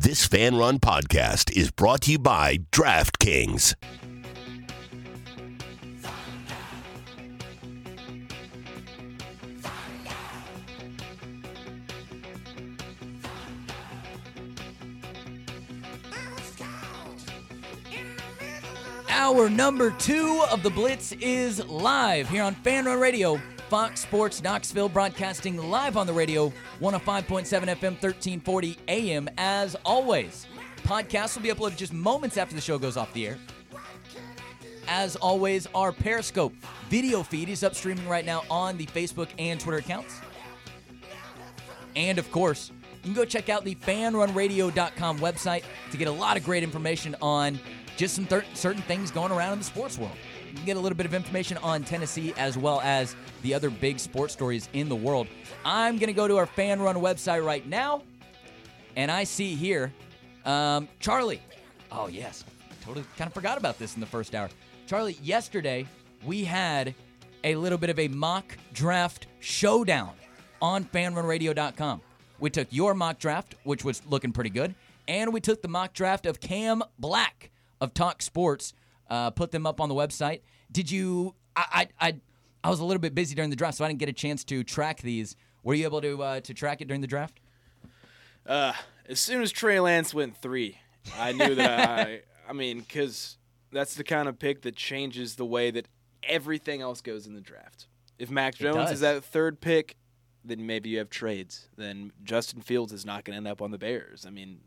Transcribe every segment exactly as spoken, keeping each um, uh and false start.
This Fan Run podcast is brought to you by DraftKings. Hour number two of the Blitz is live here on Fan Run Radio, Fox Sports Knoxville, broadcasting live on the radio, one oh five point seven F M, thirteen forty A M. As always, podcasts will be uploaded just moments after the show goes off the air. As always, our Periscope video feed is up streaming right now on the Facebook and Twitter accounts. And, of course, you can go check out the fan run radio dot com website to get a lot of great information on just some thir- certain things going around in the sports world. You can get a little bit of information on Tennessee as well as the other big sports stories in the world. I'm going to go to our Fan Run website right now, and I see here, um, Charlie. Oh, yes. Totally kind of forgot about this in the first hour. Charlie, yesterday we had a little bit of a mock draft showdown on fan run radio dot com. We took your mock draft, which was looking pretty good, and we took the mock draft of Cam Black of Talk Sports, uh, put them up on the website. Did you I, I I I was a little bit busy during the draft, so I didn't get a chance to track these. Were you able to uh, to track it during the draft? Uh, as soon as Trey Lance went three, I knew that I I mean, because that's the kind of pick that changes the way that everything else goes in the draft. If Mac Jones is that third pick, then maybe you have trades. Then Justin Fields is not going to end up on the Bears. I mean,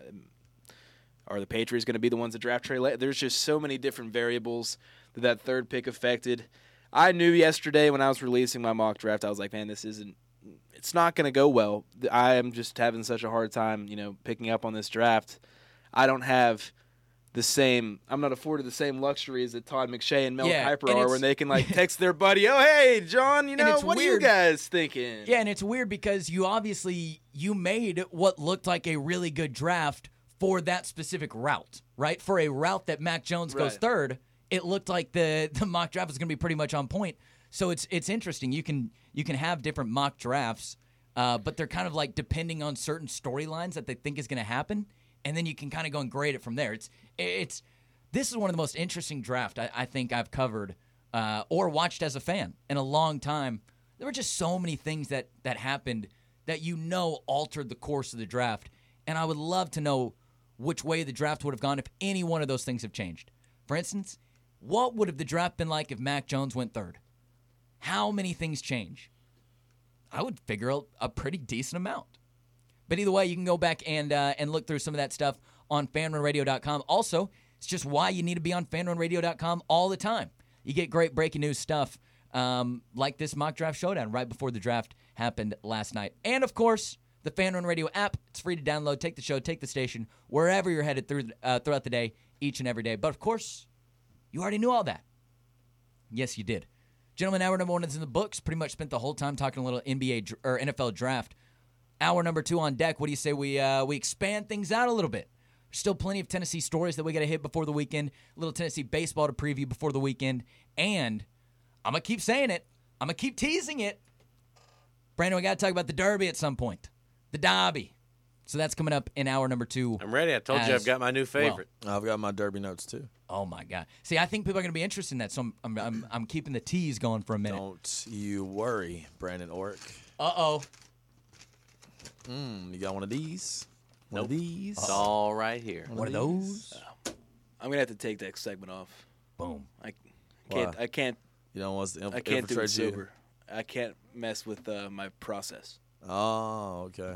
are the Patriots going to be the ones that draft Trey Lance? There's just so many different variables that that third pick affected. I knew yesterday when I was releasing my mock draft, I was like, man, this isn't – it's not going to go well. I am just having such a hard time, you know, picking up on this draft. I don't have the same – I'm not afforded the same luxuries that Todd McShay and Mel yeah, Kiper and are when they can, like, text their buddy, oh, hey, John, you know, what weird. are you guys thinking? Yeah, and it's weird because you obviously – you made what looked like a really good draft for that specific route, right? For a route that Mac Jones goes right. third, it looked like the, the mock draft was going to be pretty much on point. So it's it's interesting. You can you can have different mock drafts, uh, but they're kind of like depending on certain storylines that they think is going to happen, and then you can kind of go and grade it from there. It's it's this is one of the most interesting draft I, I think I've covered uh, or watched as a fan in a long time. There were just so many things that that happened that you know altered the course of the draft, and I would love to know which way the draft would have gone if any one of those things have changed. For instance, what would have the draft been like if Mac Jones went third? How many things change? I would figure a, a pretty decent amount. But either way, you can go back and uh, and look through some of that stuff on fan run radio dot com. Also, it's just why you need to be on fan run radio dot com all the time. You get great breaking news stuff um, like this mock draft showdown right before the draft happened last night. And, of course, the Fan Run Radio app. It's free to download. Take the show, take the station, wherever you're headed through uh, throughout the day, each and every day. But, of course, you already knew all that. Yes, you did. Gentlemen, hour number one is in the books. Pretty much spent the whole time talking a little N B A dr- or N F L draft. Hour number two on deck. What do you say we uh, we expand things out a little bit? There's still plenty of Tennessee stories that we got to hit before the weekend. A little Tennessee baseball to preview before the weekend. And I'm going to keep saying it. I'm going to keep teasing it. Brandon, we got to talk about the Derby at some point. The Derby. So that's coming up in hour number two. I'm ready. I told you I've got my new favorite. Well. I've got my Derby notes too. Oh my God! See, I think people are going to be interested in that, so I'm I'm I'm, I'm keeping the tease going for a minute. Don't you worry, Brandon Orrick. Uh oh. Mm, you got one of these? One nope. of these? It's all right here. One, one of those? Uh, I'm gonna have to take that segment off. Boom. I can't. Why? I can't. You don't want to inf- I can't do it you? sober. I can't mess with uh, my process. Oh, okay.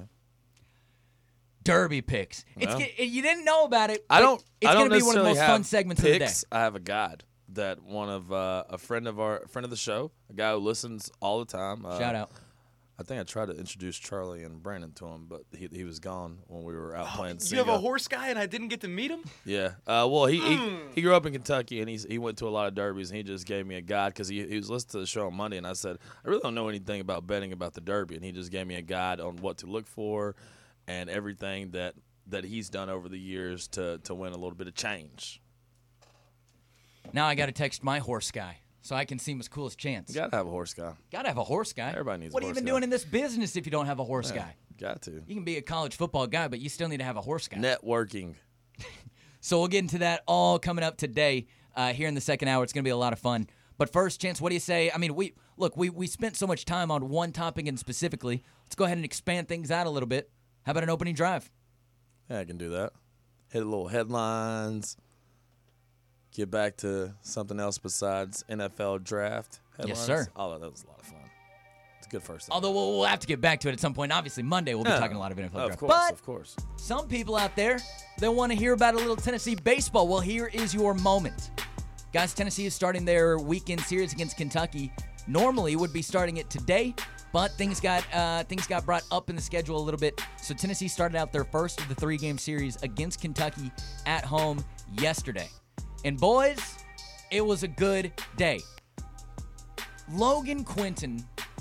Derby picks. It's well, it, you didn't know about it. I don't. It's I don't gonna be one of the most fun segments picks. of the day. I have a guide that one of uh, a friend of our a friend of the show, a guy who listens all the time. Uh, Shout out. I think I tried to introduce Charlie and Brandon to him, but he he was gone when we were out oh, playing. You Sega. have a horse guy, and I didn't get to meet him. Yeah. Uh, well, he, mm. he he grew up in Kentucky, and he's he went to a lot of derbies, and he just gave me a guide because he he was listening to the show on Monday, and I said I really don't know anything about betting about the Derby, and he just gave me a guide on what to look for, and everything that. that he's done over the years to, to win a little bit of change. Now I got to text my horse guy so I can see him as cool as Chance. You got to have a horse guy. Got to have a horse guy. Everybody needs what a horse What are you even guy. doing in this business if you don't have a horse Yeah. guy? Got to. You can be a college football guy, but you still need to have a horse guy. Networking. So we'll get into that all coming up today uh, here in the second hour. It's going to be a lot of fun. But first, Chance, what do you say? I mean, we look, we, we spent so much time on one topic and specifically. Let's go ahead and expand things out a little bit. How about an opening drive? Yeah, I can do that. Hit a little headlines. Get back to something else besides N F L draft headlines. Yes, sir. Oh, that was a lot of fun. It's a good first. Although we'll, we'll have to get back to it at some point. Obviously, Monday we'll be Yeah. talking a lot of N F L Of draft. course, But of course. some people out there, they want to hear about a little Tennessee baseball. Well, here is your moment. Guys, Tennessee is starting their weekend series against Kentucky. Normally would be starting it today, but things got uh, things got brought up in the schedule a little bit. So Tennessee started out their first of the three-game series against Kentucky at home yesterday. And boys, it was a good day. Logan Quinton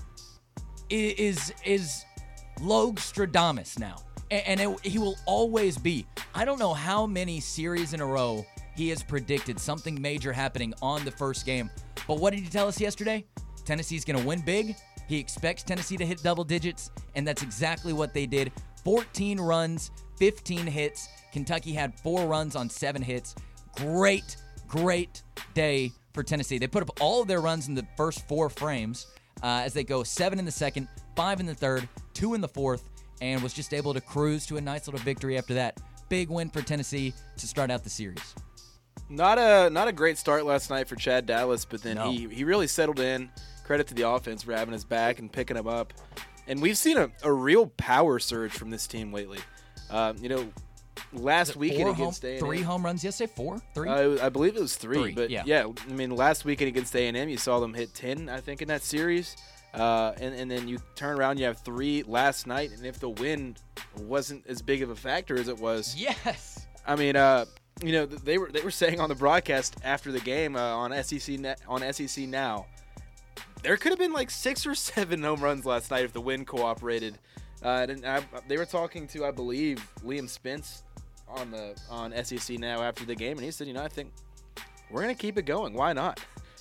is is Logstradamus now, and it, he will always be. I don't know how many series in a row he has predicted something major happening on the first game. But what did he tell us yesterday? Tennessee's going to win big. He expects Tennessee to hit double digits, and that's exactly what they did. fourteen runs, fifteen hits. Kentucky had four runs on seven hits. Great, great day for Tennessee. They put up all of their runs in the first four frames uh, as they go seven in the second, five in the third, two in the fourth, and was just able to cruise to a nice little victory after that. Big win for Tennessee to start out the series. Not a not a great start last night for Chad Dallas, but then No. he, he really settled in. Credit to the offense for having his back and picking him up. And we've seen a, a real power surge from this team lately. Uh, you know, last weekend Four against home, A and M. Three home runs yesterday? Four? Three? Uh, I believe it was three, Three, but yeah. yeah. I mean, last weekend against A and M, you saw them hit ten, I think, in that series. Uh, and, and then you turn around, you have three last night, and if the win wasn't as big of a factor as it was, yes. I mean, uh, you know, they were they were saying on the broadcast after the game uh, on S E C Net, on S E C Now, there could have been like six or seven home runs last night if the wind cooperated. Uh, and I, they were talking to, I believe, Liam Spence on the on S E C Now after the game, and he said, you know, I think we're gonna keep it going. Why not?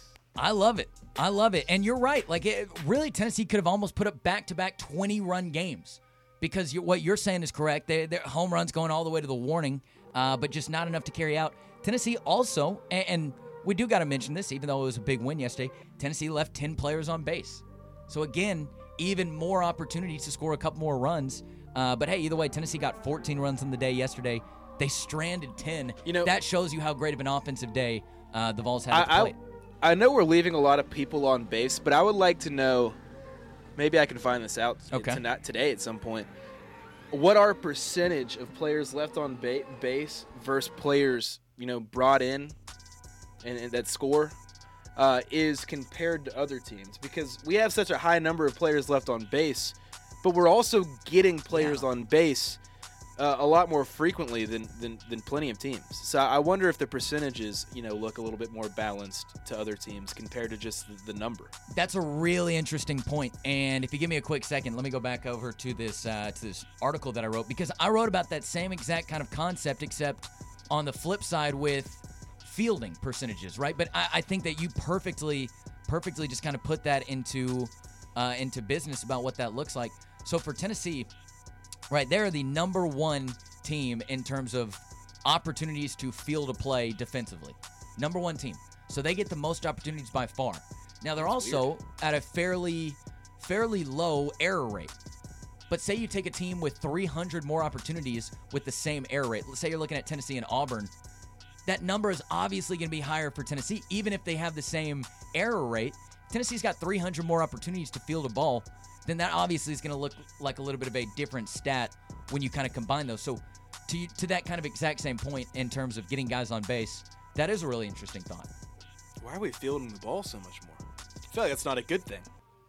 I love it. I love it. And you're right. Like, it, really, Tennessee could have almost put up back-to-back twenty-run games because you, what you're saying is correct. They, their home runs going all the way to the warning, uh, but just not enough to carry out. Tennessee also, and, and we do got to mention this, even though it was a big win yesterday, Tennessee left ten players on base. So, again, even more opportunities to score a couple more runs. Uh, but, hey, either way, Tennessee got fourteen runs on the day yesterday. They stranded ten. You know, that shows you how great of an offensive day uh, the Vols had at the I, plate. I, I know we're leaving a lot of people on base, but I would like to know, maybe I can find this out Okay. tonight, today at some point, what our percentage of players left on ba- base versus players, you know, brought in and, and that score uh, is compared to other teams. Because we have such a high number of players left on base, but we're also getting players Yeah. on base Uh, a lot more frequently than, than than plenty of teams. So I wonder if the percentages, you know, look a little bit more balanced to other teams compared to just the, the number. That's a really interesting point. And if you give me a quick second, let me go back over to this uh, to this article that I wrote, because I wrote about that same exact kind of concept, except on the flip side with fielding percentages, right? But I, I think that you perfectly, perfectly just kind of put that into uh, into business about what that looks like. So for Tennessee, right, they're the number one team in terms of opportunities to field a play defensively. Number one team. So they get the most opportunities by far. Now, they're also at a fairly, fairly low error rate. But say you take a team with three hundred more opportunities with the same error rate. Let's say you're looking at Tennessee and Auburn. That number is obviously going to be higher for Tennessee, even if they have the same error rate. Tennessee's got three hundred more opportunities to field a ball. Then that obviously is going to look like a little bit of a different stat when you kind of combine those. So to to that kind of exact same point in terms of getting guys on base, that is a really interesting thought. Why are we fielding the ball so much more? I feel like that's not a good thing.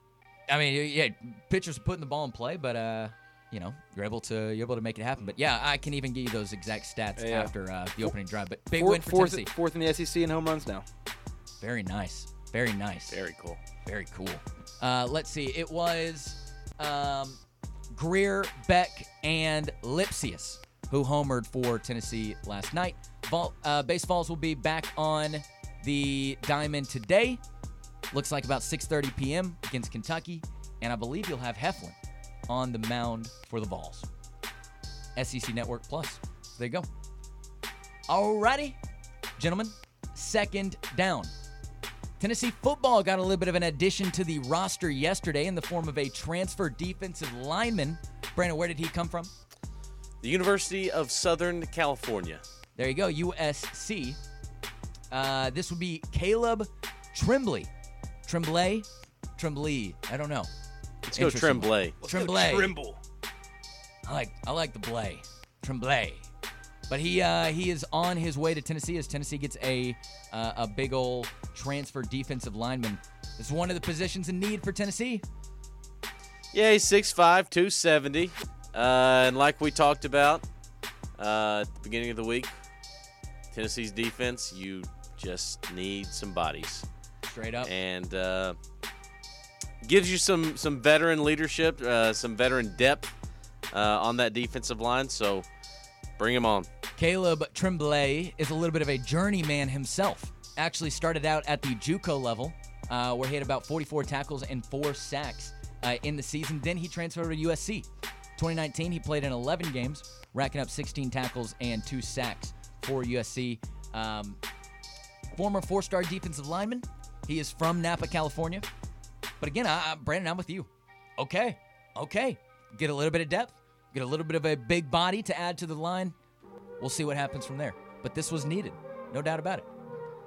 I mean, yeah, pitchers are putting the ball in play, but uh, you know, you're able to you're able to make it happen. But yeah, I can even give you those exact stats Yeah. after uh, the opening drive. But big Four, win for fourth, Tennessee. fourth in the S E C in home runs now. Very nice. Very nice. Very cool. Very cool. Uh, let's see. It was um, Greer, Beck, and Lipsius who homered for Tennessee last night. Vol- uh, Base Vols will be back on the diamond today. Looks like about six thirty p.m. against Kentucky. And I believe you'll have Heflin on the mound for the Vols. S E C Network Plus. There you go. Alrighty, gentlemen, second down. Tennessee football got a little bit of an addition to the roster yesterday in the form of a transfer defensive lineman. Brandon, where did he come from? The University of Southern California. There you go, U S C. Uh, this would be Caleb Tremblay. Tremblay? Tremblay. I don't know. Let's go Tremblay. Tremblay. Trimble. I like I like the Blay. Tremblay. But he uh, he is on his way to Tennessee as Tennessee gets a uh, a big old transfer defensive lineman. It's one of the positions in need for Tennessee. Yeah, he's six five, two seventy. Uh, and like we talked about uh, at the beginning of the week, Tennessee's defense, you just need some bodies. Straight up. And uh, gives you some, some veteran leadership, uh, some veteran depth uh, on that defensive line. So bring him on. Caleb Tremblay is a little bit of a journeyman himself. Actually started out at the JUCO level, uh, where he had about forty-four tackles and four sacks uh, in the season. Then he transferred to U S C. twenty nineteen, he played in eleven games, racking up sixteen tackles and two sacks for U S C. Um, former four-star defensive lineman. He is from Napa, California. But again, I, I, Brandon, I'm with you. Okay, okay. Get a little bit of depth. Get a little bit of a big body to add to the line. We'll see what happens from there. But this was needed, no doubt about it.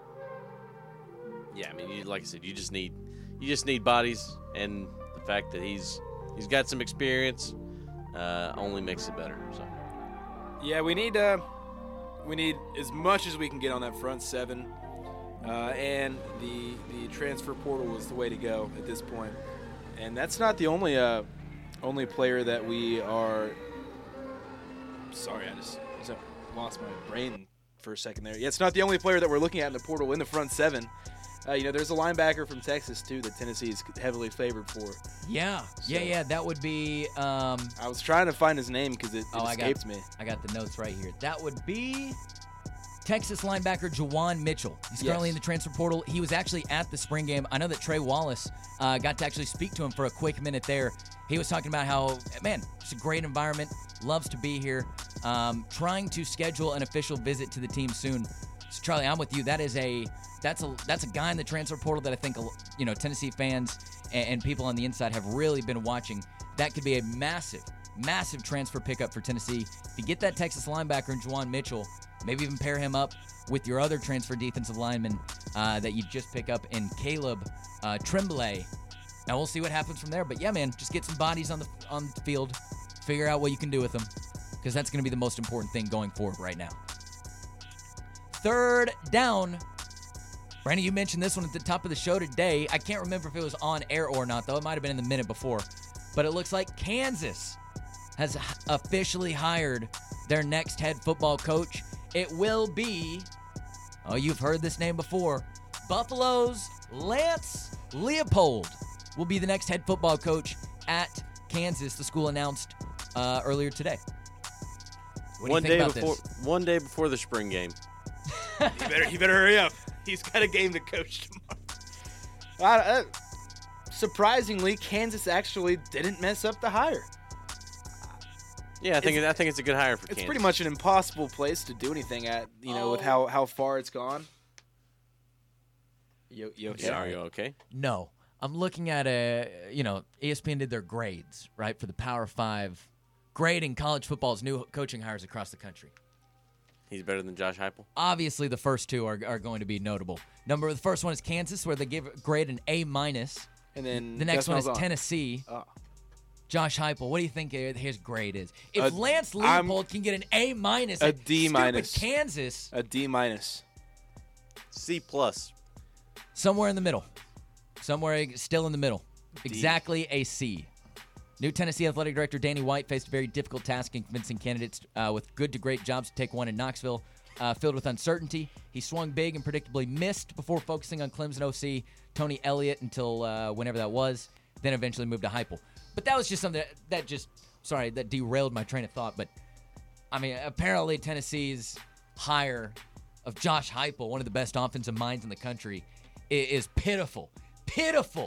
Yeah, I mean, you, like I said, you just need you just need bodies, and the fact that he's he's got some experience uh, only makes it better. So Yeah, we need uh, we need as much as we can get on that front seven, uh, and the the transfer portal is the way to go at this point. And that's not the only uh, only player that we are. Sorry, I just, I just lost my brain for a second there. Yeah, it's not the only player that we're looking at in the portal in the front seven. Uh, you know, there's a linebacker from Texas, too, that Tennessee is heavily favored for. Yeah, So- yeah, yeah. That would be. Um, I was trying to find his name because it, it oh, I escaped got, me. I got the notes right here. That would be Texas linebacker Jawan Mitchell. He's currently Yes. in the transfer portal. He was actually at the spring game. I know that Trey Wallace uh, got to actually speak to him for a quick minute there. He was talking about how, man, it's a great environment, loves to be here, um, trying to schedule an official visit to the team soon. So Charlie, I'm with you. That is a that's a that's a guy in the transfer portal that I think you know Tennessee fans and, and people on the inside have really been watching. That could be a massive, massive transfer pickup for Tennessee. If you get that Texas linebacker in Jawan Mitchell, maybe even pair him up with your other transfer defensive lineman uh, that you just pick up in Caleb uh, Tremblay. Now we'll see what happens from there. But yeah, man, just get some bodies on the on the field, figure out what you can do with them, because that's going to be the most important thing going forward right now. Third down. Brandon, you mentioned this one at the top of the show today. I can't remember if it was on air or not, though. It might have been in the minute before. But it looks like Kansas has officially hired their next head football coach. It will be, oh, you've heard this name before, Buffalo's Lance Leopold will be the next head football coach at Kansas, the school announced uh, earlier today. What do one you think day about before this? one day before the spring game. He better, he better hurry up. He's got a game to coach tomorrow. Uh, uh, surprisingly, Kansas actually didn't mess up the hire. Yeah, I think It's- I think it's a good hire for It's Kansas. pretty much an impossible place to do anything at, you know, with how, how far it's gone. You, you okay? Yeah, are you okay? No. I'm looking at a, you know, E S P N did their grades, right, for the Power Five, grading college football's new coaching hires across the country. He's better than Josh Heupel. Obviously, the first two are, are going to be notable. Number the first one is Kansas, where they give grade an A minus. And then The next Gus one is Malzahn. Tennessee. Oh. Josh Heupel. What do you think his grade is? If A- Lance I'm- Leopold can get an A minus, A at D stupid minus. Kansas, A D minus. C plus. somewhere in the middle, somewhere still in the middle, exactly a C. New Tennessee Athletic Director Danny White faced a very difficult task in convincing candidates uh, with good to great jobs to take one in Knoxville, uh, filled with uncertainty. He swung big and predictably missed before focusing on Clemson O C Tony Elliott until uh, whenever that was, then eventually moved to Heupel. But that was just something that, that just, sorry, that derailed my train of thought. But, I mean, apparently Tennessee's hire of Josh Heupel, one of the best offensive minds in the country, is, is pitiful. Pitiful.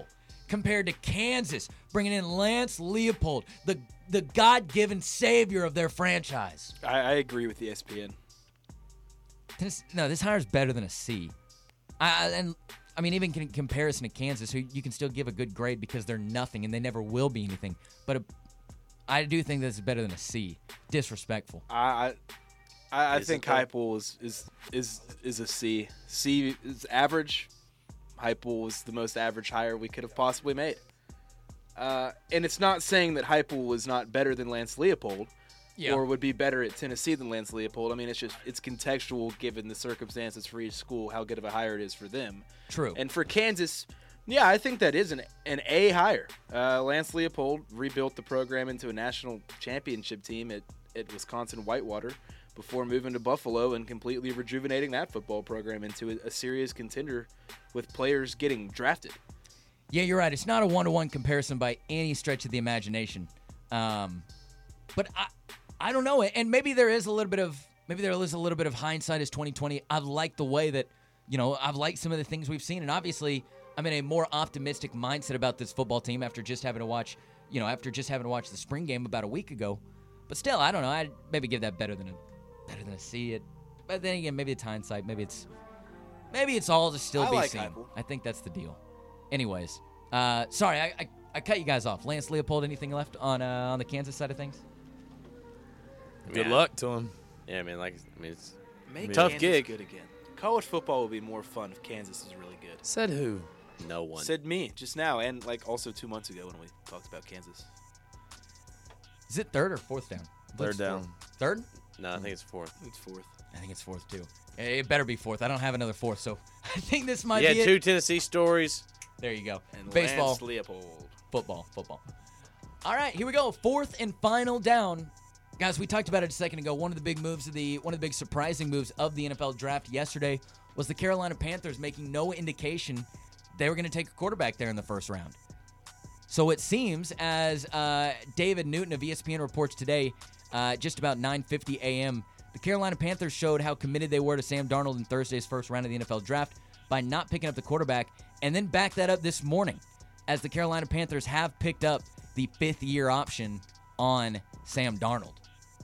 compared to Kansas, bringing in Lance Leopold, the the God-given savior of their franchise. I, I agree with E S P N. This, no, this hire is better than a C. I, and, I mean, even in comparison to Kansas, who you can still give a good grade because they're nothing and they never will be anything. But a, I do think this is better than a C. Disrespectful. I I, I Is think it though? Heupel is, is is is a C. C is average. Heupel was the most average hire we could have possibly made. Uh, and it's not saying that Heupel was not better than Lance Leopold. Yeah. Or would be better at Tennessee than Lance Leopold. I mean, it's just it's contextual given the circumstances for each school, how good of a hire it is for them. True. And for Kansas, yeah, I think that is an an A hire. Uh, Lance Leopold rebuilt the program into a national championship team at, at Wisconsin Whitewater before moving to Buffalo and completely rejuvenating that football program into a, a serious contender with players getting drafted. Yeah, you're right. It's not a one-to-one comparison by any stretch of the imagination. Um, but I, I don't know. And maybe there is a little bit of maybe there is a little bit of hindsight as twenty twenty. I've liked the way that, you know, I've liked some of the things we've seen, and obviously I'm in a more optimistic mindset about this football team after just having to watch, you know, after just having to watch the spring game about a week ago. But still, I don't know. I'd maybe give that better than a better than a C. It, but then again, maybe it's hindsight. Maybe it's maybe it's all to still I be like seen. Heupel. I think that's the deal. Anyways, uh, sorry, I, I I cut you guys off. Lance Leopold, anything left on uh, on the Kansas side of things? Good Yeah. luck to him. Yeah, I mean, like, I mean, it's Make Tough Kansas gig. good again. College football would be more fun if Kansas is really good. Said who? no one. Said me just now, and like also two months ago when we talked about Kansas. Is it third or fourth down? Third down. Third? No, I think it's fourth. It's fourth. I think it's fourth too. It better be fourth. I don't have another fourth, so I think this might Yeah, be two it. Tennessee stories. There you go. And Baseball, Lance Leopold. football, football. All right, here we go. Fourth and final down. Guys, we talked about it a second ago. One of the big moves of the one of the big surprising moves of the N F L draft yesterday was the Carolina Panthers making no indication they were going to take a quarterback there in the first round. So it seems, as uh, David Newton of E S P N reports today, uh, just about nine fifty a.m., the Carolina Panthers showed how committed they were to Sam Darnold in Thursday's first round of the N F L draft by not picking up the quarterback, and then backed that up this morning, as the Carolina Panthers have picked up the fifth-year option on Sam Darnold.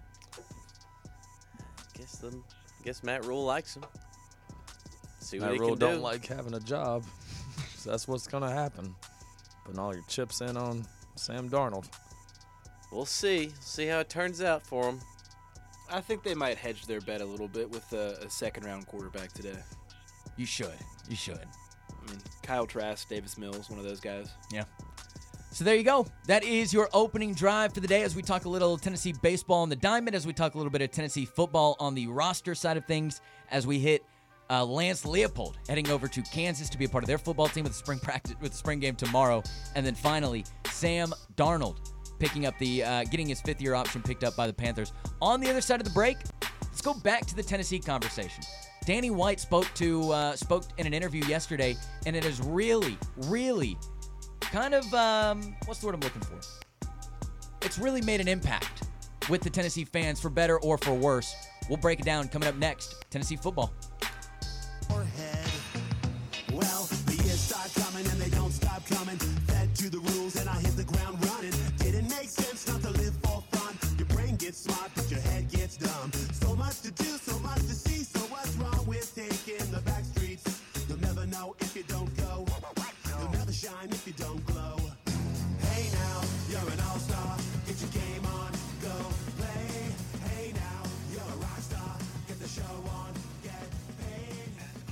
Guess the, guess Matt Rule likes him. See what That he rule can don't do. like having a job. So that's what's gonna happen. Putting all your chips in on Sam Darnold. We'll see. See how it turns out for him. I think they might hedge their bet a little bit with a, a second-round quarterback today. You should. You should. I mean, Kyle Trask, Davis Mills, one of those guys. Yeah. So there you go. That is your opening drive for the day as we talk a little Tennessee baseball on the diamond, as we talk a little bit of Tennessee football on the roster side of things, as we hit uh, Lance Leopold heading over to Kansas to be a part of their football team with the spring practice with the spring game tomorrow, and then finally Sam Darnold picking up the uh, getting his fifth year option picked up by the Panthers. On the other side of the break, let's go back to the Tennessee conversation. Danny White spoke to uh, spoke in an interview yesterday, and it has really, really kind of, um, what's the word I'm looking for? It's really made an impact with the Tennessee fans, for better or for worse. We'll break it down coming up next. Tennessee football. Head. Well, the years start coming and they don't stop coming. Fed to the rules and I hit the ground running. Didn't make sense not to live for fun. Your brain gets smart, but your head gets dumb. So much to do, so much to see. So what's wrong with taking the back streets? You'll never know if you don't go. You'll never shine if you don't glow. Hey now, you're an all-star. Get your game on, go play. Hey now, you're a rock star. Get the show on, get paid.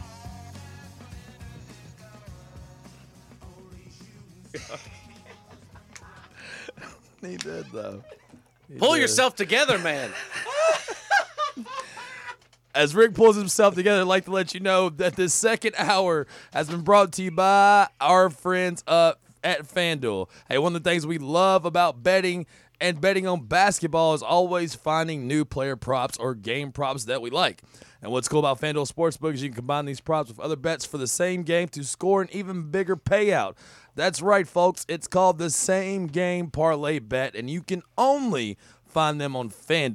He did though. He Pull did. yourself together, man. As Rick pulls himself together, I'd like to let you know that this second hour has been brought to you by our friends up at FanDuel. Hey, one of the things we love about betting and betting on basketball is always finding new player props or game props that we like. And what's cool about FanDuel Sportsbook is you can combine these props with other bets for the same game to score an even bigger payout. That's right, folks. It's called the Same Game Parlay Bet, and you can only find them on FanDuel.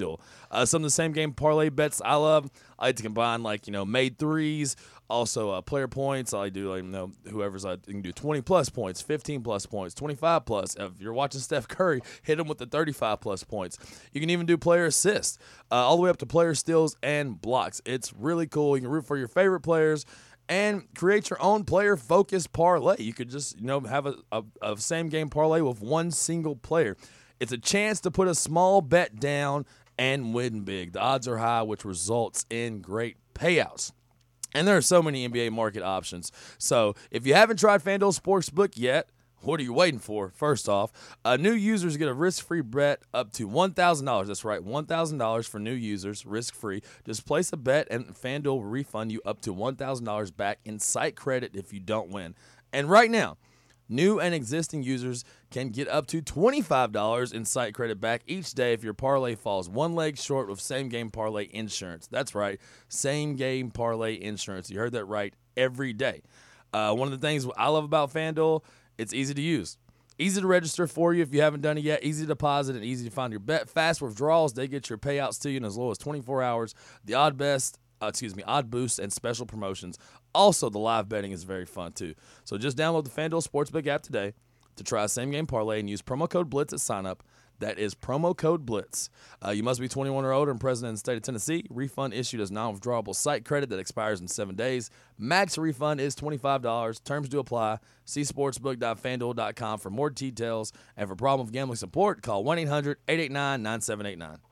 Uh, some of the same game parlay bets I love. I like to combine like you know made threes, also uh, player points. I do like you know whoever's uh, you can do twenty plus points, fifteen plus points, twenty-five plus. If you're watching Steph Curry, hit him with the thirty-five plus points. You can even do player assists, uh, all the way up to player steals and blocks. It's really cool. You can root for your favorite players and create your own player-focused parlay. You could just, you know, have a, a, a same-game parlay with one single player. It's a chance to put a small bet down and win big. The odds are high, which results in great payouts. And there are so many N B A market options. So if you haven't tried FanDuel Sportsbook yet, what are you waiting for? First off, uh, new users get a risk-free bet up to one thousand dollars. That's right, one thousand dollars for new users, risk-free. Just place a bet, and FanDuel will refund you up to one thousand dollars back in site credit if you don't win. And right now, new and existing users can get up to twenty-five dollars in site credit back each day if your parlay falls one leg short with same-game parlay insurance. That's right, same-game parlay insurance. You heard that right, every day. Uh, one of the things I love about FanDuel, it's easy to use. Easy to register for you if you haven't done it yet. Easy to deposit and easy to find your bet. Fast withdrawals, they get your payouts to you in as low as twenty-four hours. The odd best, uh, excuse me, odd boosts and special promotions. Also, the live betting is very fun too. So just download the FanDuel Sportsbook app today to try a same-game parlay and use promo code BLITZ at sign-up. That is promo code BLITZ. Uh, you must be twenty-one or older and present in the state of Tennessee. Refund issued as non-withdrawable site credit that expires in seven days. Max refund is twenty-five dollars. Terms do apply. See sportsbook dot fan duel dot com for more details. And for problem with gambling support, call one eight hundred eight eight nine nine seven eight nine.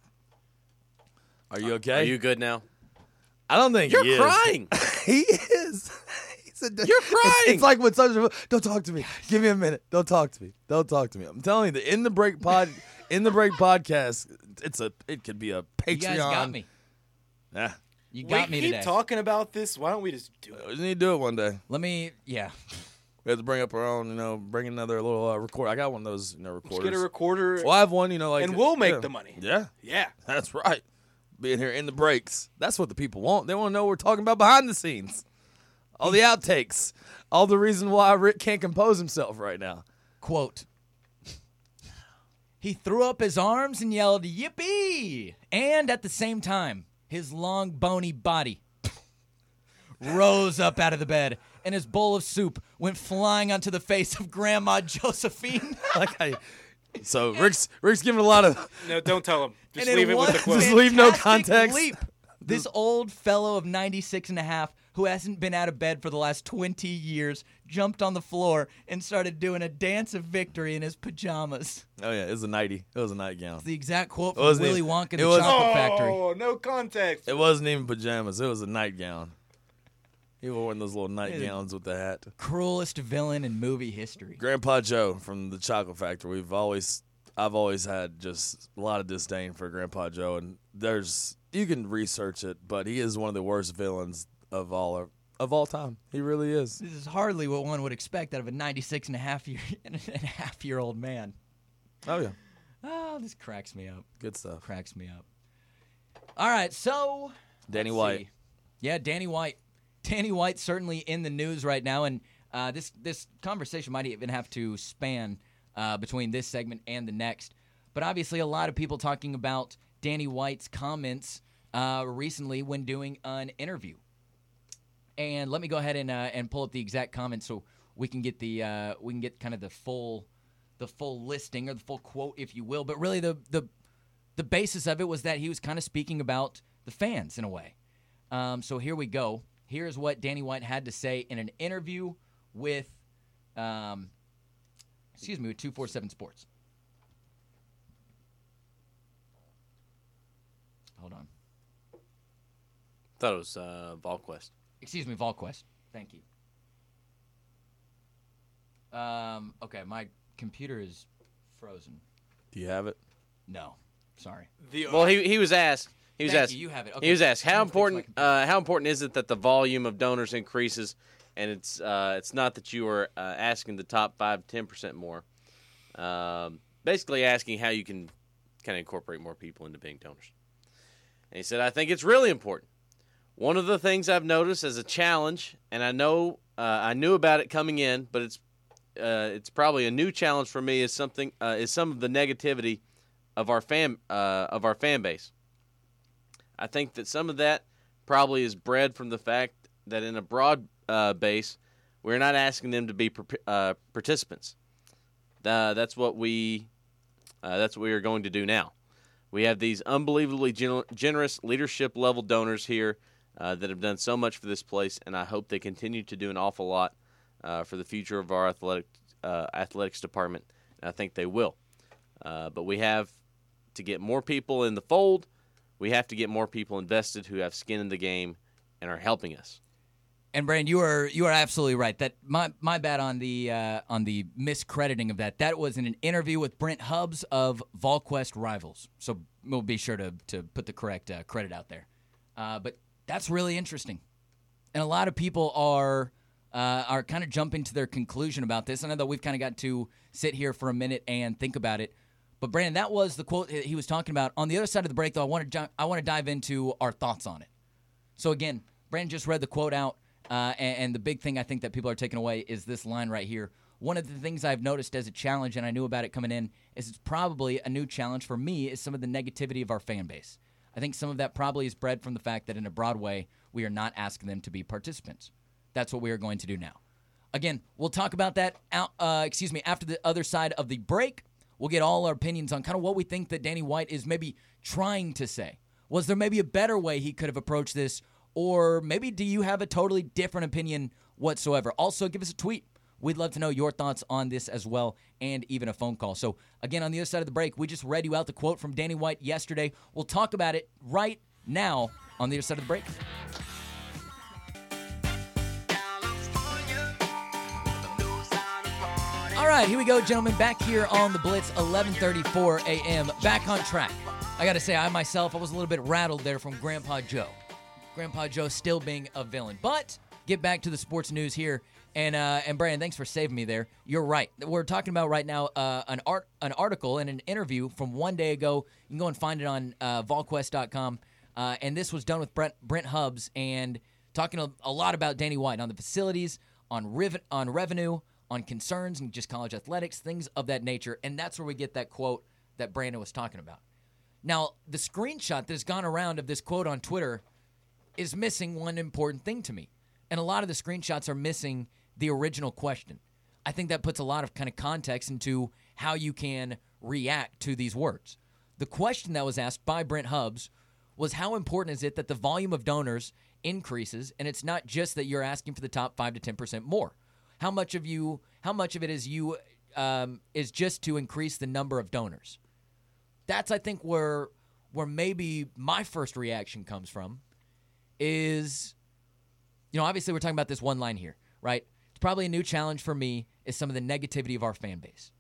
Are you okay? Are you good now? I don't think You're he is. crying. He is. He's a, You're crying. It's, it's like when Sandra, don't talk to me. Give me a minute. Don't talk to me. Don't talk to me. I'm telling you, the In the Break pod, In the Break podcast, it's a, it could be a Patreon. You guys got me. Yeah. You We got me keep today. talking about this. Why don't we just do it? We need to do it one day. Let me, yeah. We have to bring up our own, you know, bring another little uh, record. I got one of those, you know, recorders. Let's get a recorder, Well, I have one, you know, like, and we'll make yeah. the money. Yeah, Yeah. that's right. Being here in the breaks. That's what the people want. They want to know what we're talking about behind the scenes. All the outtakes. All the reason why Rick can't compose himself right now. Quote, he threw up his arms and yelled, yippee! And at the same time, his long, bony body rose up out of the bed, and his bowl of soup went flying onto the face of Grandma Josephine. Like I, so Rick's Rick's giving a lot of No, don't tell him. Just And leave in it with one the quote. Just leave no fantastic context. Leap, this old fellow of ninety-six and a half who hasn't been out of bed for the last twenty years jumped on the floor and started doing a dance of victory in his pajamas. Oh yeah, it was a nightie. It was a nightgown. The exact quote It from wasn't Willy even- Wonka and it the was- Chocolate Factory. Oh, no context. It wasn't even pajamas. It was a nightgown. He was wearing those little nightgowns with the hat. Cruelest villain in movie history. Grandpa Joe from the Chocolate Factory. We've always, I've always had just a lot of disdain for Grandpa Joe, and there's you can research it, but he is one of the worst villains of all of all time. He really is. This is hardly what one would expect out of a ninety-six and a half year and a half year old man. Oh yeah, Oh, this cracks me up. good stuff. Cracks me up. All right, so Danny let's White. see. Yeah, Danny White. Danny White certainly in the news right now, and uh, this this conversation might even have to span uh, between this segment and the next. But obviously, a lot of people talking about Danny White's comments uh, recently when doing an interview. And let me go ahead and uh, and pull up the exact comments so we can get the uh, we can get kind of the full the full listing or the full quote, if you will. But really, the the the basis of it was that he was kind of speaking about the fans in a way. Um, so here we go. Here's what Danny White had to say in an interview with, um, excuse me, with two forty-seven Sports. Hold on. Thought it was uh, VolQuest. Excuse me, VolQuest. Thank you. Um, okay, my computer is frozen. Do you have it? No, sorry. The, Well, he he was asked. He was Thank asked. you, you have it. He Okay. was asked how Let me fix my important computer. uh, how important is it that the volume of donors increases, and it's uh, it's not that you are uh, asking the top five ten percent more. Um, basically asking how you can kind of incorporate more people into being donors. And he said, I think it's really important. One of the things I've noticed as a challenge, and I know uh, I knew about it coming in, but it's uh, it's probably a new challenge for me. Is something uh, is some of the negativity of our fan uh, of our fan base. I think that some of that probably is bred from the fact that in a broad uh, base, we're not asking them to be uh, participants. Uh, that's what we uh, that's what we are going to do now. We have these unbelievably gen- generous leadership level donors here uh, that have done so much for this place, and I hope they continue to do an awful lot uh, for the future of our athletic uh, athletics department. And I think they will. Uh, but we have to get more people in the fold. We have to get more people invested who have skin in the game and are helping us. And Brand, you are you are absolutely right. That my my bad on the uh, on the miscrediting of that. That was in an interview with Brent Hubbs of VolQuest Rivals. So we'll be sure to to put the correct uh, credit out there. Uh, but that's really interesting, and a lot of people are uh, are kind of jumping to their conclusion about this. I know that we've kind of got to sit here for a minute and think about it. But Brandon, that was the quote he was talking about. On the other side of the break, though, I want to I want to dive into our thoughts on it. So again, Brandon just read the quote out. Uh, and, and the big thing I think that people are taking away is this line right here. One of the things I've noticed as a challenge, and I knew about it coming in, is it's probably a new challenge for me, is some of the negativity of our fan base. I think some of that probably is bred from the fact that in a broad way, we are not asking them to be participants. That's what we are going to do now. Again, we'll talk about that out, uh, excuse me, after the other side of the break. We'll get all our opinions on kind of what we think that Danny White is maybe trying to say. Was there maybe a better way he could have approached this? Or maybe do you have a totally different opinion whatsoever? Also, give us a tweet. We'd love to know your thoughts on this as well, and even a phone call. So, again, on the other side of the break, we just read you out the quote from Danny White yesterday. We'll talk about it right now on the other side of the break. All right, here we go, gentlemen. Back here on the Blitz, eleven thirty-four a.m. Back on track. I got to say, I myself, I was a little bit rattled there from Grandpa Joe. Grandpa Joe still being a villain. But get back to the sports news here. And uh, and Brandon, thanks for saving me there. You're right. We're talking about right now uh, an art an article and an interview from one day ago. You can go and find it on uh, vol quest dot com. Uh, and this was done with Brent, Brent Hubbs and talking a, a lot about Danny White on the facilities, on riv- on revenue, on concerns and just college athletics, things of that nature. And that's where we get that quote that Brandon was talking about. Now, the screenshot that has gone around of this quote on Twitter is missing one important thing to me. And a lot of the screenshots are missing the original question. I think that puts a lot of kind of context into how you can react to these words. The question that was asked by Brent Hubbs was, how important is it that the volume of donors increases, and it's not just that you're asking for the top five to ten percent more? How much of you, how much of it is you um, is just to increase the number of donors? That's, I think, where where maybe my first reaction comes from. Is, you know, obviously we're talking about this one line here, right? It's probably a new challenge for me is some of the negativity of our fan base.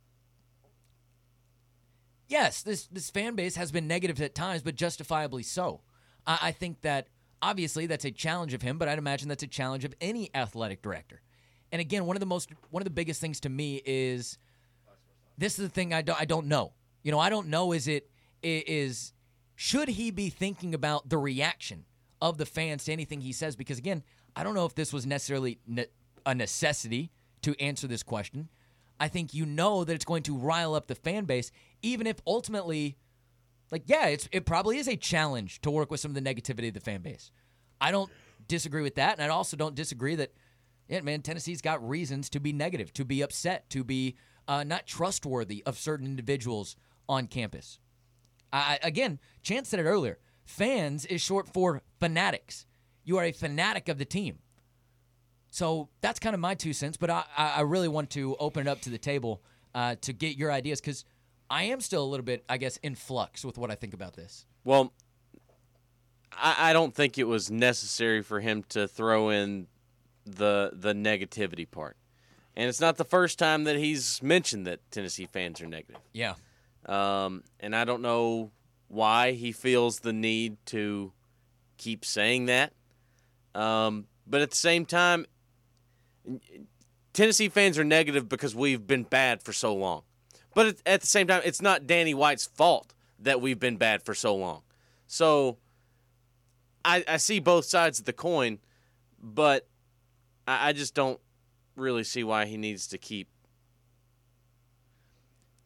Yes, this this fan base has been negative at times, but justifiably so. I, I think that obviously that's a challenge of him, but I'd imagine that's a challenge of any athletic director. And again, one of the most one of the biggest things to me is this is the thing I don't I don't know. You know, I don't know is it is should he be thinking about the reaction of the fans to anything he says? Because, again, I don't know if this was necessarily ne- a necessity to answer this question. I think you know that it's going to rile up the fan base, even if ultimately, like, yeah, it's it probably is a challenge to work with some of the negativity of the fan base. I don't disagree with that, and I also don't disagree that, yeah, man, Tennessee's got reasons to be negative, to be upset, to be uh, not trustworthy of certain individuals on campus. I, again, Chance said it earlier. Fans is short for fanatics. You are a fanatic of the team. So that's kind of my two cents, but I, I really want to open it up to the table uh, to get your ideas, because I am still a little bit, I guess, in flux with what I think about this. Well, I, I don't think it was necessary for him to throw in the the negativity part. And it's not the first time that he's mentioned that Tennessee fans are negative. Yeah. Um, and I don't know why he feels the need to keep saying that. Um, but at the same time, Tennessee fans are negative because we've been bad for so long. But at, at the same time, it's not Danny White's fault that we've been bad for so long. So I, I see both sides of the coin, but I, I just don't really see why he needs to keep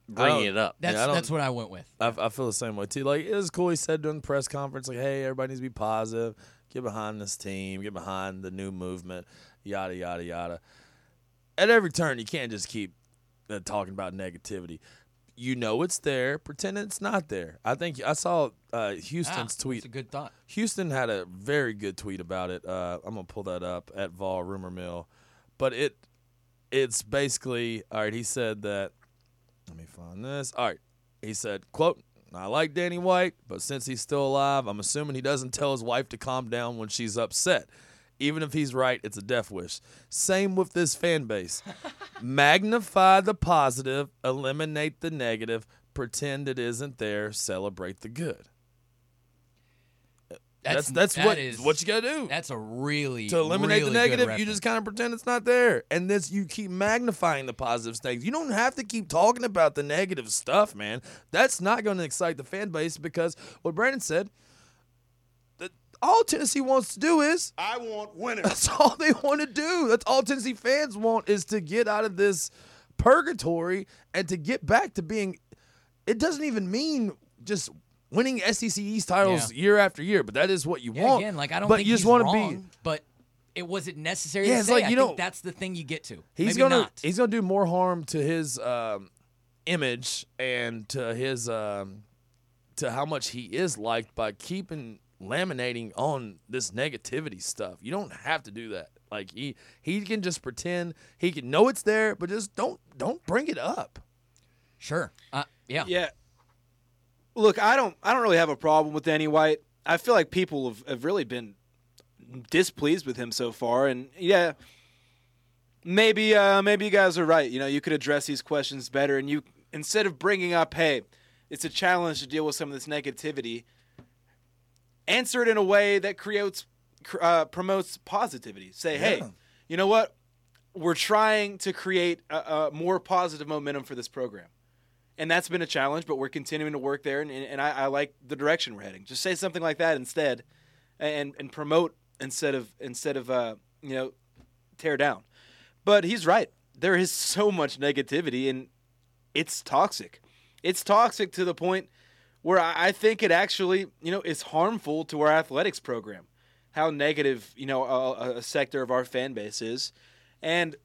bringing it up. That's Yeah, I don't- that's what I went with. I, I feel the same way too. Like it was cool. He said during the press conference, like, "Hey, everybody needs to be positive. Get behind this team. Get behind the new movement. Yada yada yada." At every turn, you can't just keep uh, talking about negativity. You know it's there. Pretend it's not there. I think I saw uh, Houston's Ah, tweet. That's a good thought. Houston had a very good tweet about it. Uh, I'm gonna pull that up at Vol Rumor Mill, but it it's basically all right. He said that. Let me find this. All right, he said, "Quote: I like Danny White, but since he's still alive, I'm assuming he doesn't tell his wife to calm down when she's upset. Even if he's right, it's a death wish. Same with this fan base. Magnify the positive, eliminate the negative, pretend it isn't there, celebrate the good." That's that's that what is- what you gotta do That's a really to eliminate really the good negative. You reference. just kind of pretend it's not there, and this you keep magnifying the positive things. You don't have to keep talking about the negative stuff, man. That's not going to excite the fan base because what Brandon said. That all Tennessee wants to do is I want winners. that's all they want to do. That's all Tennessee fans want is to get out of this purgatory and to get back to being. It doesn't even mean just winning S E C East titles Yeah. year after year, but that is what you Yeah, want. again, like I don't but think you just he's want wrong, to be. but it was it necessary Yeah, to it's say? like, I you think don't- that's the thing you get to. He's Maybe gonna not. he's gonna do more harm to his um, image and to his um, to how much he is liked by keeping laminating on this negativity stuff. You don't have to do that. Like he he can just pretend he can know it's there, but just don't don't bring it up. Sure. Uh, yeah. Yeah. Look, I don't I don't really have a problem with Danny White. I feel like people have, have really been displeased with him so far, and yeah, maybe uh, maybe you guys are right. You know, you could address these questions better, and you instead of bringing up, hey, it's a challenge to deal with some of this negativity, answer it in a way that creates uh, promotes positivity. Say, hey, Yeah. you know what? We're trying to create a, a more positive momentum for this program. And that's been a challenge, but we're continuing to work there, and, and I, I like the direction we're heading. Just say something like that instead, and and promote instead of instead of uh, you know tear down. But he's right. There is so much negativity, and it's toxic. It's toxic to the point where I, I think it actually you know is harmful to our athletics program. How negative you know a, a sector of our fan base is, and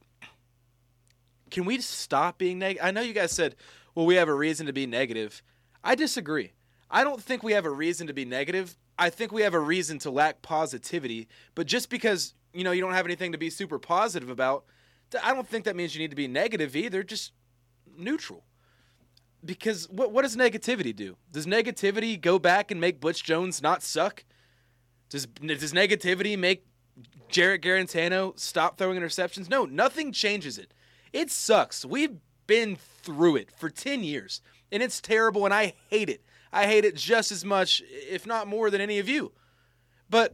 can we stop being negative? I know you guys said, well, we have a reason to be negative. I disagree. I don't think we have a reason to be negative. I think we have a reason to lack positivity. But just because, you know, you don't have anything to be super positive about, th- I don't think that means you need to be negative either. Just neutral. Because what what does negativity do? Does negativity go back and make Butch Jones not suck? Does does negativity make Jarrett Garantano stop throwing interceptions? No, nothing changes it. It sucks. We've been through it for ten years, and it's terrible, and I hate it. I hate it just as much, if not more, than any of you. But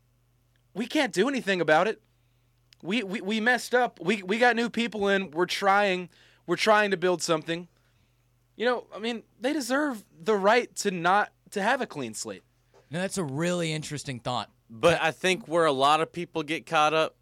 we can't do anything about it. We we, we messed up. We we got new people in. We're trying. We're trying to build something. You know, I mean, they deserve the right to not to have a clean slate. No, that's a really interesting thought. But I think where a lot of people get caught up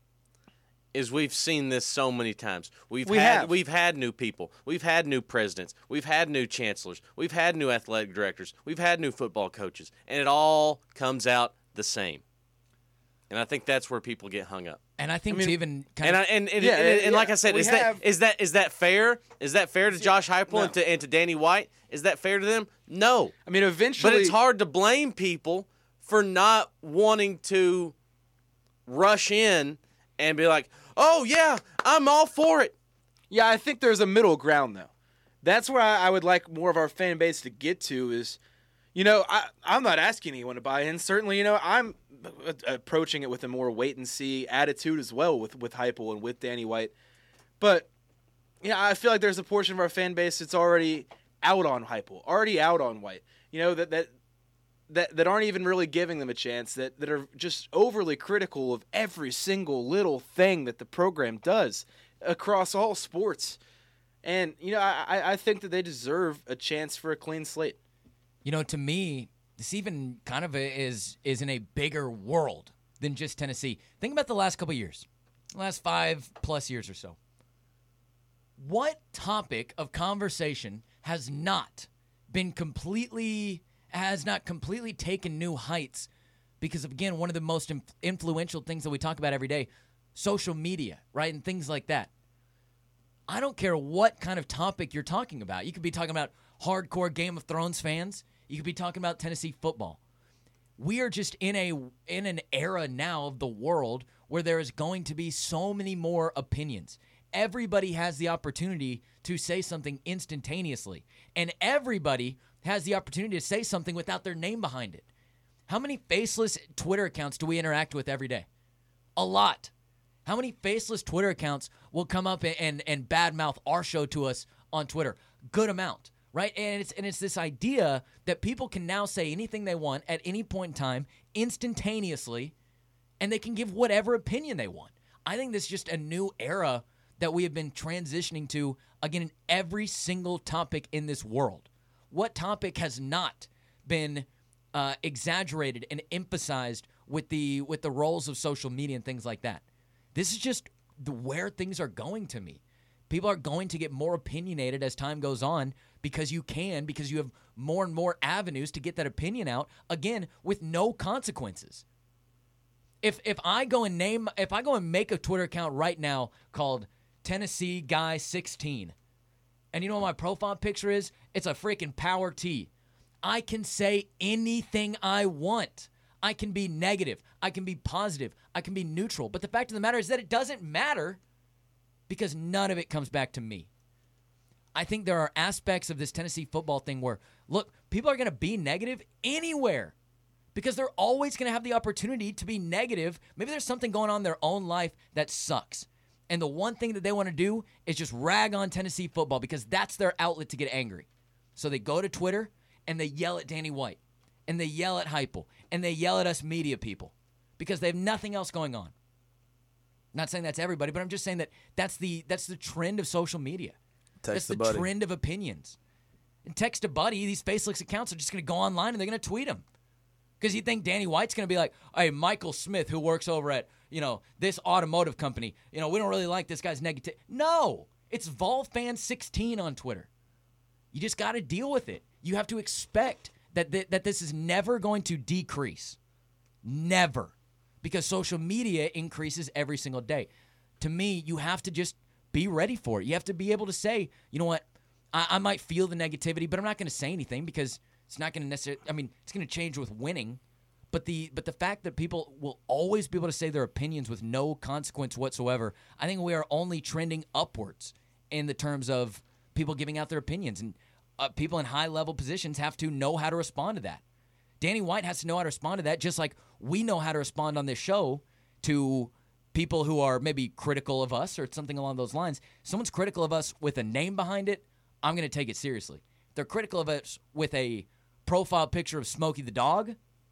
is we've seen this so many times. We've We had have. we've had new people. We've had new presidents. We've had new chancellors. We've had new athletic directors. We've had new football coaches, and it all comes out the same. And I think that's where people get hung up. And I think I mean- to even kind And of I, and and, Yeah, and, and like yeah, I said, we is have- that is that is that fair? Is that fair to Josh Heupel no. and to and to Danny White? Is that fair to them? No. I mean, eventually, But it's hard to blame people for not wanting to rush in and be like, "Oh yeah, I'm all for it." Yeah, I think there's a middle ground, though. That's where I, I would like more of our fan base to get to is, you know, I, I'm not asking anyone to buy in. Certainly, you know, I'm a- approaching it with a more wait-and-see attitude as well with, with Heupel and with Danny White. But, yeah, I feel like there's a portion of our fan base that's already out on Heupel, already out on White. You know, that that that, that aren't even really giving them a chance, that, that are just overly critical of every single little thing that the program does across all sports. And, you know, I, I think that they deserve a chance for a clean slate. You know, to me, this even kind of is is in a bigger world than just Tennessee. Think about the last couple of years, last five plus years or so. What topic of conversation has not been completely has not completely taken new heights because of, again, one of the most inf- influential things that we talk about every day, social media, right, and things like that. I don't care what kind of topic you're talking about. You could be talking about hardcore Game of Thrones fans. You could be talking about Tennessee football. We are just in a in an era now of the world where there is going to be so many more opinions. Everybody has the opportunity to say something instantaneously, and everybody has the opportunity to say something without their name behind it. How many faceless Twitter accounts do we interact with every day? A lot. How many faceless Twitter accounts will come up and, and, and badmouth our show to us on Twitter? Good amount, right? And it's and it's this idea that people can now say anything they want at any point in time, instantaneously, and they can give whatever opinion they want. I think this is just a new era that we have been transitioning to, again, in every single topic in this world. What topic has not been uh, exaggerated and emphasized with the with the roles of social media and things like that? This is just the, where things are going to me. People are going to get more opinionated as time goes on because you can, because you have more and more avenues to get that opinion out, again, with no consequences. If if I go and name, if I go and make a Twitter account right now called Tennessee Guy sixteen, and you know what my profile picture is? It's a freaking power tee. I can say anything I want. I can be negative. I can be positive. I can be neutral. But the fact of the matter is that it doesn't matter because none of it comes back to me. I think there are aspects of this Tennessee football thing where, look, people are going to be negative anywhere because they're always going to have the opportunity to be negative. Maybe there's something going on in their own life that sucks. And the one thing that they want to do is just rag on Tennessee football because that's their outlet to get angry. So they go to Twitter and they yell at Danny White and they yell at Heupel and they yell at us media people because they have nothing else going on. Not saying that's everybody, but I'm just saying that that's the that's the trend of social media. Text that's the buddy. trend of opinions. And text a buddy, these faceless accounts are just going to go online and they're going to tweet them. Because you think Danny White's going to be like, hey, Michael Smith, who works over at, you know, this automotive company, you know, we don't really like this guy's negative. No, it's Volfan sixteen on Twitter. You just got to deal with it. You have to expect that, th- that this is never going to decrease. Never. Because social media increases every single day. To me, you have to just be ready for it. You have to be able to say, you know what, I, I might feel the negativity, but I'm not going to say anything because it's not going to necessarily, I mean, it's going to change with winning. But the but the fact that people will always be able to say their opinions with no consequence whatsoever, I think we are only trending upwards in the terms of people giving out their opinions. And uh, people in high-level positions have to know how to respond to that. Danny White has to know how to respond to that, just like we know how to respond on this show to people who are maybe critical of us or something along those lines. Someone's critical of us with a name behind it, I'm going to take it seriously. If they're critical of us with a profile picture of Smokey the dog,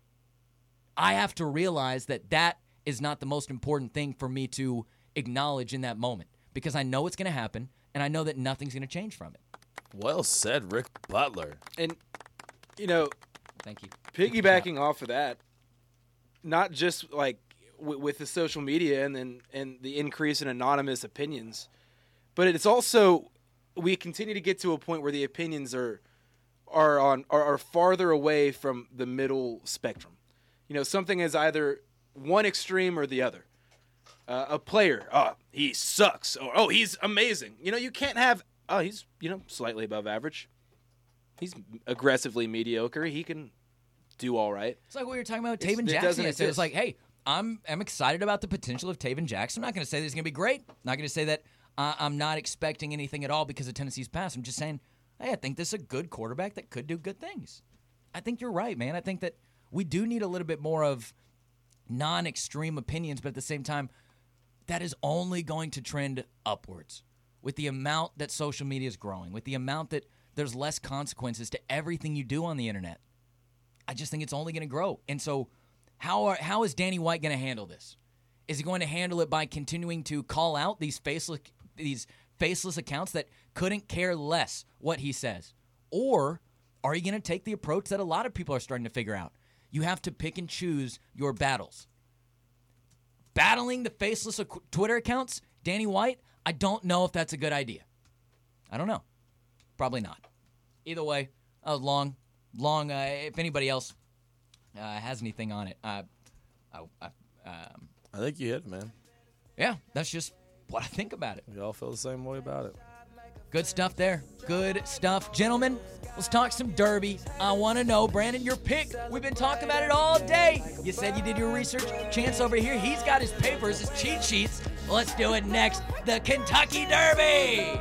I have to realize that that is not the most important thing for me to acknowledge in that moment because I know it's going to happen and I know that nothing's going to change from it. Well said, Rick Butler. And, you know, Thank you. piggybacking off of that, not just like w- with the social media and then and the increase in anonymous opinions, but it's also we continue to get to a point where the opinions are are on are, are farther away from the middle spectrum. You know, something is either one extreme or the other. Uh, a player, oh, he sucks, or oh, he's amazing. You know, you can't have, oh, he's, you know, slightly above average. He's aggressively mediocre. He can do all right. It's like what we were talking about with It's- Taven it Jackson. doesn't yesterday. It's exist. like, hey, I'm I'm excited about the potential of Taven Jackson. I'm not going to say that he's going to be great. I'm not going to say that uh, I'm not expecting anything at all because of Tennessee's past. I'm just saying, hey, I think this is a good quarterback that could do good things. I think you're right, man. I think that we do need a little bit more of non-extreme opinions, but at the same time, that is only going to trend upwards with the amount that social media is growing, with the amount that there's less consequences to everything you do on the internet. I just think it's only going to grow. And so how are, how is Danny White going to handle this? Is he going to handle it by continuing to call out these faceless these faceless accounts that couldn't care less what he says? Or are you going to take the approach that a lot of people are starting to figure out? You have to pick and choose your battles. Battling the faceless ac- Twitter accounts, Danny White, I don't know if that's a good idea. I don't know. Probably not. Either way, that was long, long. Uh, if anybody else uh, has anything on it, uh, I, I, um, I think you hit it, man. yeah, that's just what I think about it. We all feel the same way about it. Good stuff there. Good stuff. Gentlemen, let's talk some Derby. I want to know, Brandon, your pick. We've been talking about it all day. You said you did your research. Chance over here, he's got his papers, his cheat sheets. Let's do it next. The Kentucky Derby.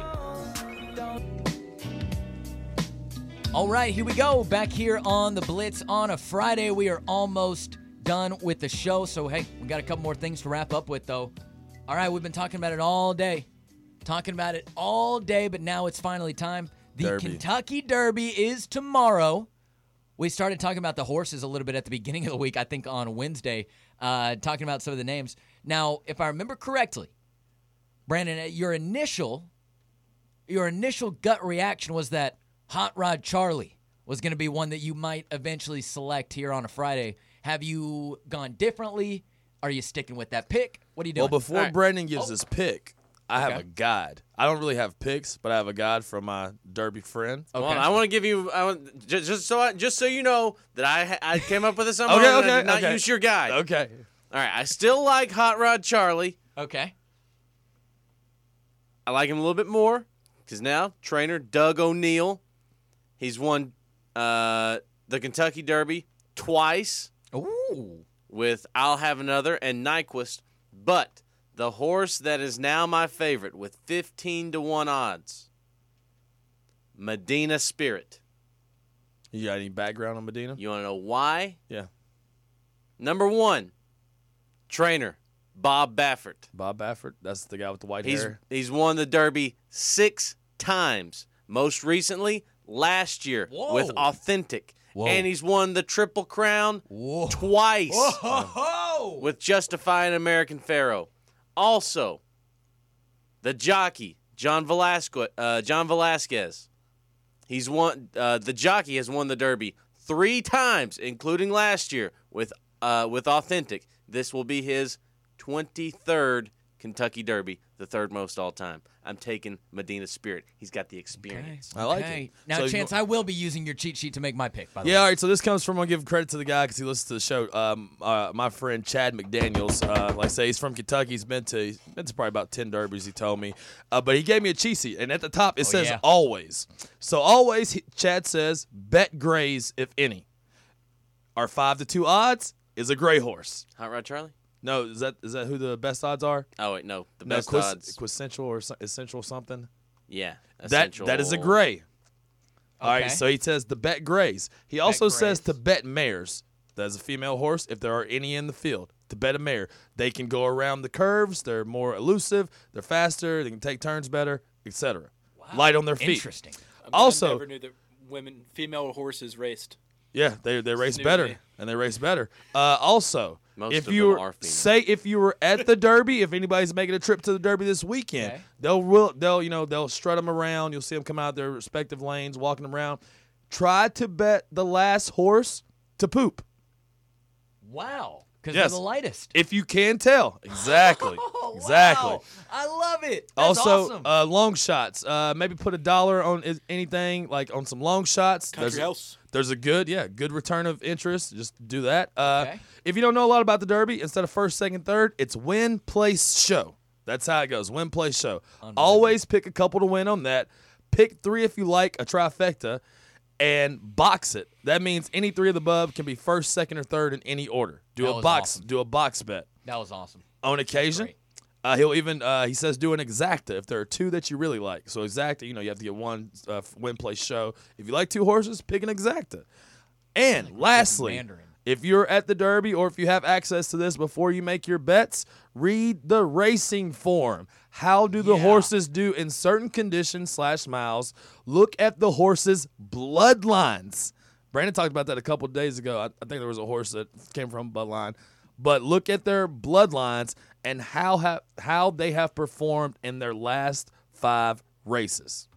All right, here we go. Back here on the Blitz on a Friday. We are almost done with the show. So, hey, we got a couple more things to wrap up with, though. All right, we've been talking about it all day. Talking about it all day, but now it's finally time. The Derby. Kentucky Derby is tomorrow. We started talking about the horses a little bit at the beginning of the week, I think on Wednesday, uh, talking about some of the names. Now, if I remember correctly, Brandon, your initial, your initial gut reaction was that Hot Rod Charlie was going to be one that you might eventually select here on a Friday. Have you gone differently? Are you sticking with that pick? What are you doing? Well, before All right. Brandon gives his pick, I have Okay. a guide. I don't really have picks, but I have a guide from my Derby friend. Okay. Well, I want to give you, I want, just, just so I, just so you know that I I came up with this on my Okay, own. and I okay, did not okay. use your guide. Okay. All right, I still like Hot Rod Charlie. Okay. I like him a little bit more because now trainer Doug O'Neill, he's won uh, the Kentucky Derby twice Ooh. with I'll Have Another and Nyquist, but the horse that is now my favorite with fifteen to one odds, Medina Spirit. You got any background on Medina? You want to know why? Yeah. Number one, trainer Bob Baffert. Bob Baffert. That's the guy with the white He's hair. he's won the Derby six times. Most recently, last year Whoa. with Authentic. Whoa. And he's won the Triple Crown Whoa. twice Whoa. with Justifying American Pharaoh. Also, the jockey John Velasquez. Uh, John Velasquez. He's won. Uh, the jockey has won the Derby three times, including last year with uh, with Authentic. This will be his twenty-third Kentucky Derby, the third most all time. I'm taking Medina Spirit. He's got the experience. I like Okay. it. Now, So you Chance, go- I will be using your cheat sheet to make my pick, by the Yeah, way. all right. So this comes from, I'll give credit to the guy because he listens to the show. Um, uh, my friend Chad McDaniels, uh, like I say, he's from Kentucky. He's been to, he's been to probably about ten derbies, he told me. Uh, but he gave me a cheat sheet, and at the top it Oh, says yeah. always. So always, he, Chad says, bet grays, if any. Our five to two odds is a gray horse. Hot Rod Charlie? No, is that is that who the best odds are? Oh, wait, no. The No, best Quis- odds. Quintessential or so- essential something. Yeah. That Essential. that is a gray. All right, Okay. so he says to bet grays. He also says grays. to bet mares. That's a female horse, if there are any in the field. To bet a mare. They can go around the curves. They're more elusive. They're faster. They can take turns better, et cetera. Light on their feet. Interesting. Also- I never knew that women, female horses raced. Yeah, they they race Snooty. better, and they race better. Uh, also, Most if of you them were, are female. say if you were at the Derby, if anybody's making a trip to the Derby this weekend, Okay. they'll will they'll you know they'll strut them around. You'll see them come out their respective lanes, walking them around. Try to bet the last horse to poop. Wow. Because Yes. they're the lightest. If you can tell. Exactly. Oh, exactly. wow. I love it. That's Also, awesome. uh, long shots. Uh, maybe put a dollar on is- anything, like on some long shots. Country There's- house. There's a good, yeah, good return of interest. Just do that. Uh, Okay. If you don't know a lot about the Derby, instead of first, second, third, it's win, place, show. That's how it goes. Win, place, show. Always pick a couple to win on that. Pick three if you like, a trifecta, and box it. That means any three of the above can be first, second, or third in any order. Do That a was box. awesome. Do a box bet. that was awesome. On occasion, great. uh, he'll even uh, he says do an exacta if there are two that you really like. So exacta, you know, you have to get one uh, win, place, show. If you like two horses, pick an exacta. And lastly, Mandarin. if you're at the Derby or if you have access to this before you make your bets, read the racing form. How do the Yeah. horses do in certain conditions slash miles? Look at the horses' bloodlines. Brandon talked about that a couple days ago. I, I think there was a horse that came from bloodline. But look at their bloodlines and how ha- how they have performed in their last five races.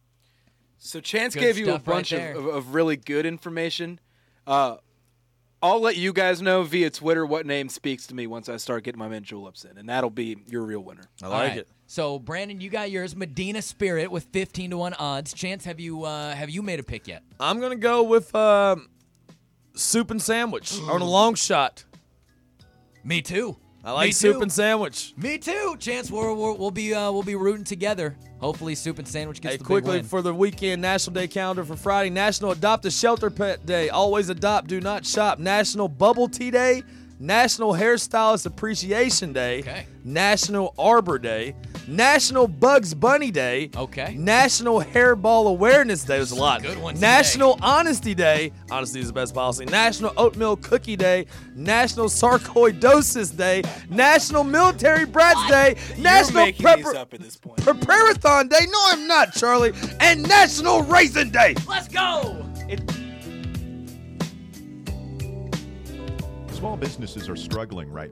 So Chance Good gave you a stuff right bunch there. of, of, of really good information. Uh, I'll let you guys know via Twitter what name speaks to me once I start getting my men juleps in, and that'll be your real winner. I All like right. it. So, Brandon, you got yours. Medina Spirit with fifteen to one odds. Chance, have you uh, have you made a pick yet? I'm going to go with um, soup and sandwich on a long shot. Me too. I like Me soup too. and sandwich. Me too. Chance, we're, we're, we'll be uh, we'll be rooting together. Hopefully, soup and sandwich gets Hey, the quickly big win. for the weekend National Day calendar for Friday, National Adopt a Shelter Pet Day. Always adopt, do not shop. National Bubble Tea Day. National Hairstylist Appreciation Day. Okay. National Arbor Day. National Bugs Bunny Day. Okay. National Hairball Awareness Day. There's a lot. Good ones National Honesty Day. Honesty is the best policy. National Oatmeal Cookie Day. National Sarcoidosis Day. National Military Brats Day. You're National making these Prepar- up at this point. Preparathon Day. No, I'm not, Charlie. And National Raisin Day. Let's go. Small businesses are struggling right